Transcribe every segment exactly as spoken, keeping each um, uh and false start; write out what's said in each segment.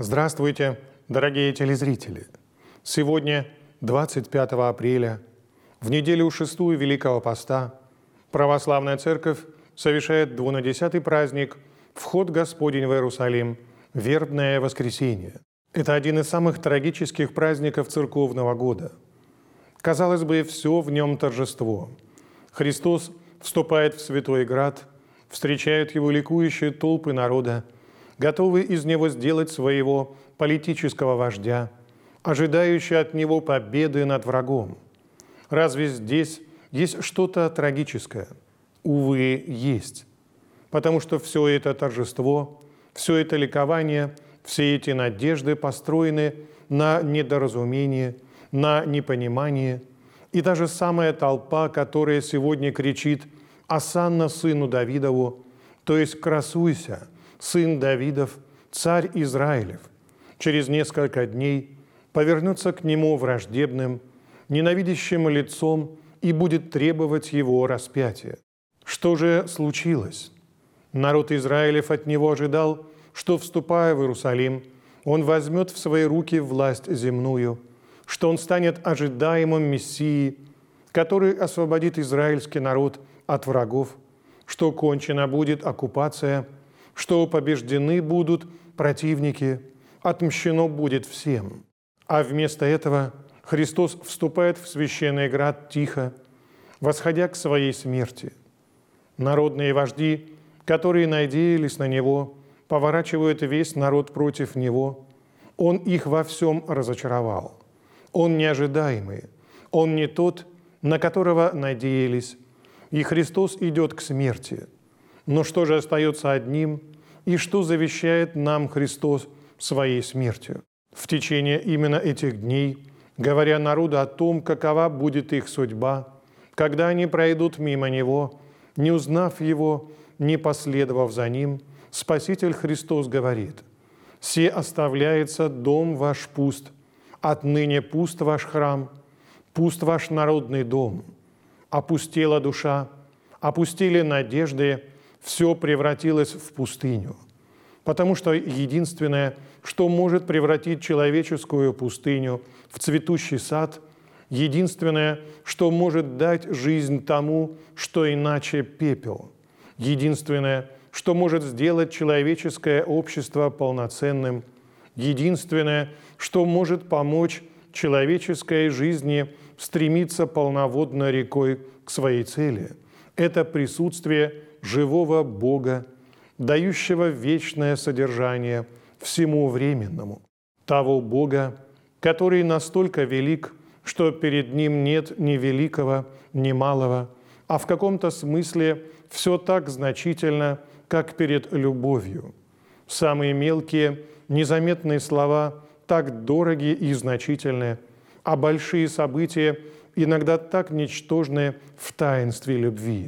Здравствуйте, дорогие телезрители! Сегодня, двадцать пятого апреля, в неделю шестую Великого Поста, Православная Церковь совершает двунадесятый праздник «Вход Господень в Иерусалим» – Вербное воскресенье. Это один из самых трагических праздников церковного года. Казалось бы, все в нем торжество. Христос вступает в Святой Град, встречают его ликующие толпы народа, готовые из него сделать своего политического вождя, ожидающие от него победы над врагом. Разве здесь есть что-то трагическое? Увы, есть. Потому что все это торжество, все это ликование, все эти надежды построены на недоразумении, на непонимании. И даже самая толпа, которая сегодня кричит «Осанна сыну Давидову», то есть «Красуйся, сын Давидов, царь Израилев», через несколько дней повернется к нему враждебным, ненавидящим лицом и будет требовать его распятия. Что же случилось? Народ Израилев от него ожидал, что, вступая в Иерусалим, он возьмет в свои руки власть земную, что он станет ожидаемым Мессией, который освободит израильский народ от врагов, что кончена будет оккупация, что побеждены будут противники, отмщено будет всем. А вместо этого Христос вступает в священный град тихо, восходя к своей смерти. Народные вожди, которые надеялись на Него, поворачивают весь народ против Него. Он их во всем разочаровал. Он неожидаемый, Он не тот, на которого надеялись, и Христос идет к смерти. Но что же остается одним, и что завещает нам Христос своей смертью? В течение именно этих дней, говоря народу о том, какова будет их судьба, когда они пройдут мимо Него, не узнав Его, не последовав за Ним, Спаситель Христос говорит: «Се оставляется дом ваш пуст, отныне пуст ваш храм, пуст ваш народный дом. Опустела душа, опустили надежды, все превратилось в пустыню». Потому что единственное, что может превратить человеческую пустыню в цветущий сад, единственное, что может дать жизнь тому, что иначе пепел, единственное, что может сделать человеческое общество полноценным, единственное, что может помочь человеческой жизни стремиться полноводной рекой к своей цели, это присутствие живого Бога, дающего вечное содержание всему временному, того Бога, который настолько велик, что перед Ним нет ни великого, ни малого, а в каком-то смысле все так значительно, как перед любовью. Самые мелкие, незаметные слова так дороги и значительны, а большие события иногда так ничтожны в таинстве любви.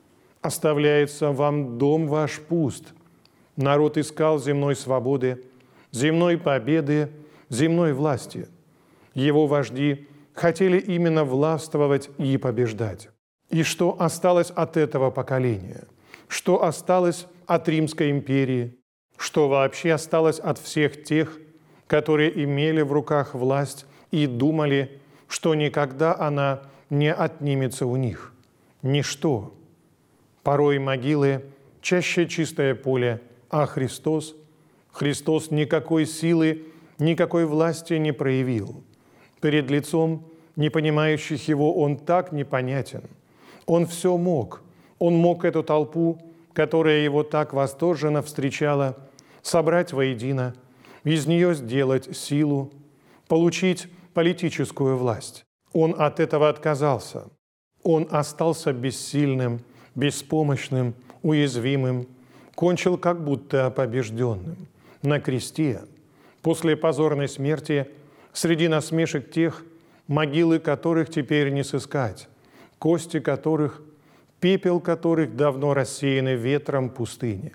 «Оставляется вам дом ваш пуст». Народ искал земной свободы, земной победы, земной власти. Его вожди хотели именно властвовать и побеждать. И что осталось от этого поколения? Что осталось от Римской империи? Что вообще осталось от всех тех, которые имели в руках власть и думали, что никогда она не отнимется у них? Ничто. Порой могилы, чаще чистое поле, а Христос, Христос никакой силы, никакой власти не проявил. Перед лицом непонимающих Его Он так непонятен. Он все мог. Он мог эту толпу, которая Его так восторженно встречала, собрать воедино, из нее сделать силу, получить политическую власть. Он от этого отказался. Он остался бессильным, беспомощным, уязвимым, кончил как будто побежденным. На кресте, после позорной смерти, среди насмешек тех, могилы которых теперь не сыскать, кости которых, пепел которых давно рассеяны ветром пустыни.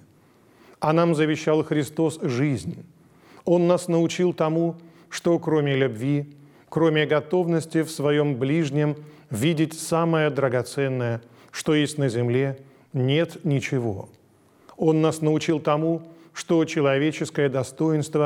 А нам завещал Христос жизнь. Он нас научил тому, что кроме любви, кроме готовности в своем ближнем видеть самое драгоценное, что есть на земле, нет ничего. Он нас научил тому, что человеческое достоинство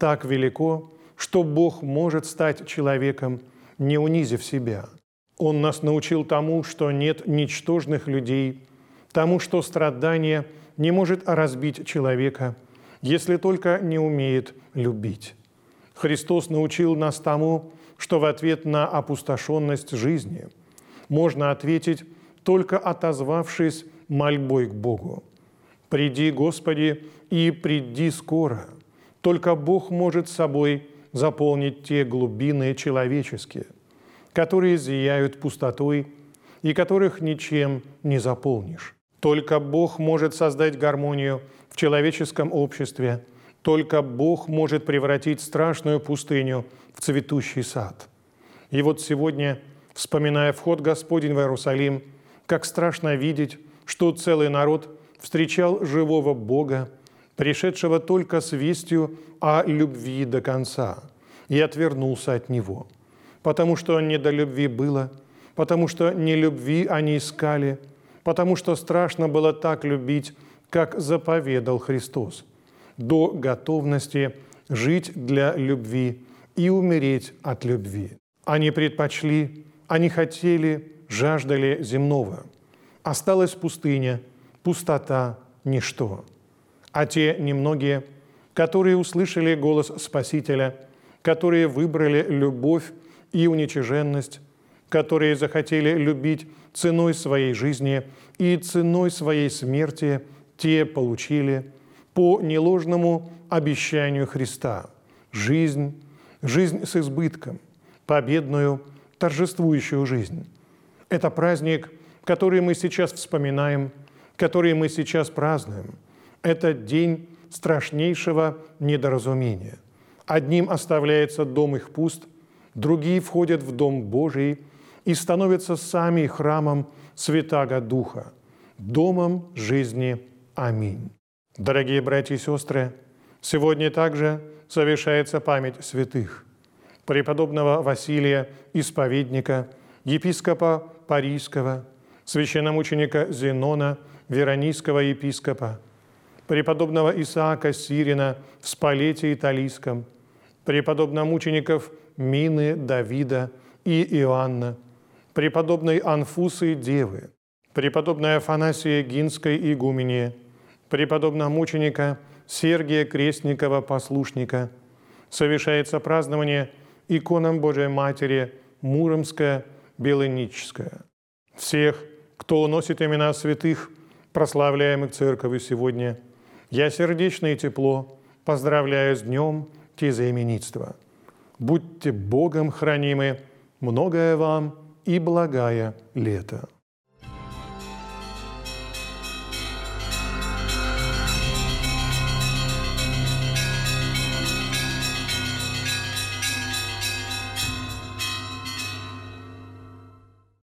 так велико, что Бог может стать человеком, не унизив себя. Он нас научил тому, что нет ничтожных людей, тому, что страдание не может разбить человека, если только не умеет любить. Христос научил нас тому, что в ответ на опустошенность жизни можно ответить, только отозвавшись мольбой к Богу. «Приди, Господи, и приди скоро». Только Бог может собой заполнить те глубины человеческие, которые зияют пустотой и которых ничем не заполнишь. Только Бог может создать гармонию в человеческом обществе. Только Бог может превратить страшную пустыню в цветущий сад. И вот сегодня, вспоминая вход Господень в Иерусалим, как страшно видеть, что целый народ встречал живого Бога, пришедшего только с вестью о любви до конца, и отвернулся от Него, потому что не до любви было, потому что не любви они искали, потому что страшно было так любить, как заповедал Христос, до готовности жить для любви и умереть от любви. Они предпочли, они хотели, жаждали земного. Осталась пустыня, пустота, ничто. А те немногие, которые услышали голос Спасителя, которые выбрали любовь и уничиженность, которые захотели любить ценой своей жизни и ценой своей смерти, те получили по неложному обещанию Христа жизнь, жизнь с избытком, победную, торжествующую жизнь. Это праздник, который мы сейчас вспоминаем, который мы сейчас празднуем. Это день страшнейшего недоразумения. Одним оставляется дом их пуст, другие входят в Дом Божий и становятся сами храмом Святаго Духа, домом жизни. Аминь. Дорогие братья и сестры, сегодня также совершается память святых: преподобного Василия Исповедника, епископа Парийского, священномученика Зенона, Веронийского епископа, преподобного Исаака Сирина в Спалете Италийском, преподобномучеников Мины, Давида и Иоанна, преподобной Анфусы Девы, преподобной Афанасия Гинской игуменьи, преподобномученика Сергия Крестникова Послушника. Совершается празднование иконам Божией Матери Муромская, Белыническая. Всех, кто носит имена святых, прославляемых Церковью сегодня, я сердечно и тепло поздравляю с днем тезаименитства. Будьте Богом хранимы, многое вам и благая лето.